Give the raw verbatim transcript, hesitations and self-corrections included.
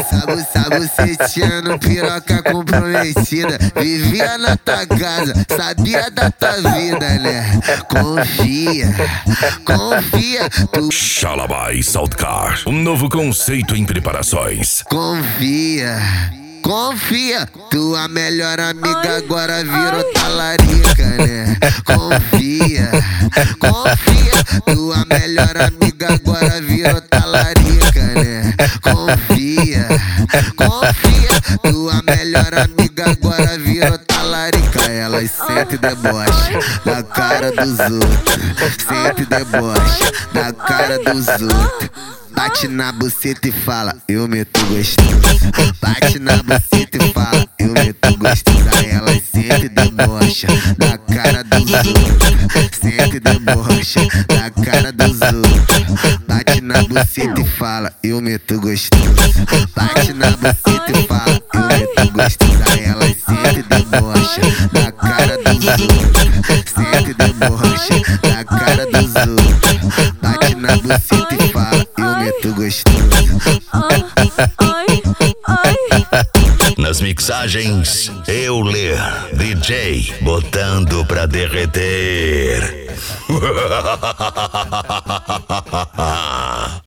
Sabe, sabe, bucetinha no piroca comprometida. Vivia na tua casa, sabia da tua vida, né? Confia, confia, tu Xalabá Saltcar, um novo conceito em preparações. confia. Confia, tua melhor amiga agora virou talarica, né? Confia, confia, tua melhor amiga agora virou talarica, né? Confia, confia, tua melhor amiga agora virou talarica. Elas sente deboche da cara dos outros, sente deboche da cara dos outros. Bate na buceta e fala, eu meto gostoso. Bate na buceta e fala, eu meto gostoso. Aí elas sente debocha da cara dos outros, sente debocha da cara dos outros. Bate na buceta e fala, eu meto gostoso. Bate na buceta e fala, eu meto gostoso. Aí elas sente debocha da cara dos outros, sente debocha da cara dos outros. Bate na buceta e fala, eu meto gostoso. Nas mixagens, Euler, D J, botando pra derreter.